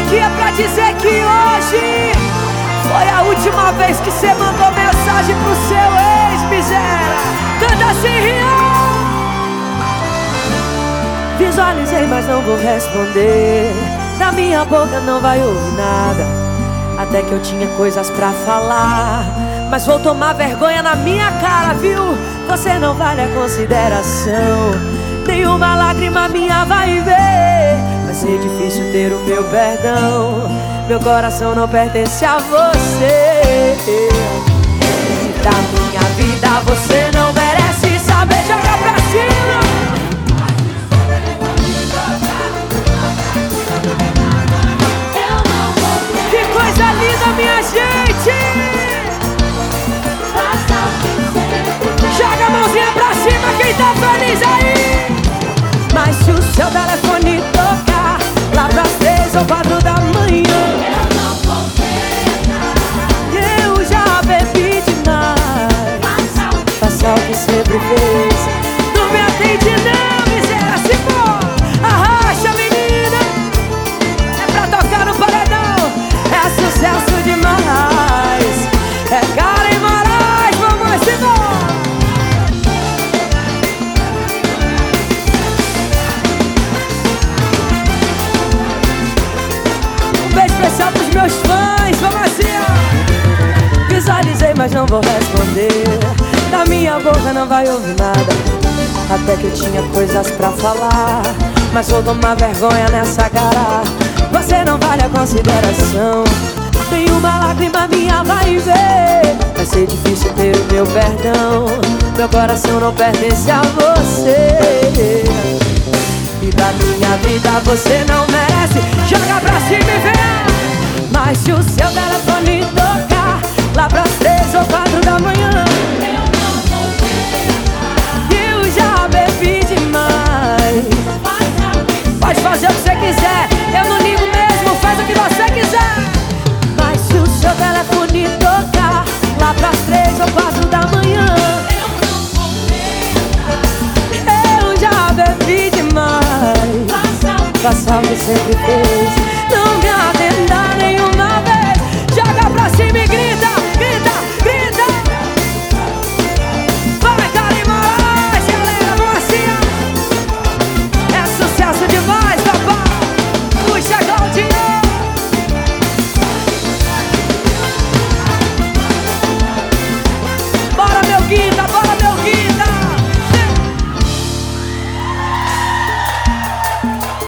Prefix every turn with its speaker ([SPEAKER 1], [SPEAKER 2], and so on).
[SPEAKER 1] aqui é pra dizer que hoje foi a última vez que você mandou mensagem pro seu ex, miséria. Canta assim, Rian. Visualizei, mas não vou responder. Da minha boca não vai ouvir nada. Até que eu tinha coisas pra falar, mas vou tomar vergonha na minha cara, viu? Você não vale a consideração. Nenhuma lágrima minha vai ver. Vai ser difícil ter o meu perdão. Meu coração não pertence a você. Da minha vida você não merece saber. Joga pra cima. Que coisa linda, minha gente. Joga a mãozinha pra cima quem tá feliz aí. Mas se o seu telefone tocar lá pras 3 ou 4 da manhã, eu já bebi demais. Faça o que sempre fez. Não me atende não, miséria, se for. Arracha, menina. É pra tocar no paredão. É sucesso demais. É Karen Moraes, vamos embora. Especial pros meus fãs, vamos assim, ó. Visualizei, mas não vou responder. Da minha boca não vai ouvir nada. Até que eu tinha coisas pra falar, mas vou tomar vergonha nessa cara. Você não vale a consideração. Nenhuma lágrima minha vai ver. Vai ser difícil ter o meu perdão. Meu coração não pertence a você. E da minha vida você não merece. Joga pra cima e vem. Mas se o seu telefone tocar lá pras 3 ou 4 da manhã, eu já bebi demais. Pode fazer o que você quiser, eu não ligo mesmo, faz o que você quiser. Mas se o seu telefone tocar lá pras 3 ou 4 da manhã, eu já bebi demais. Faça o que sempre fez.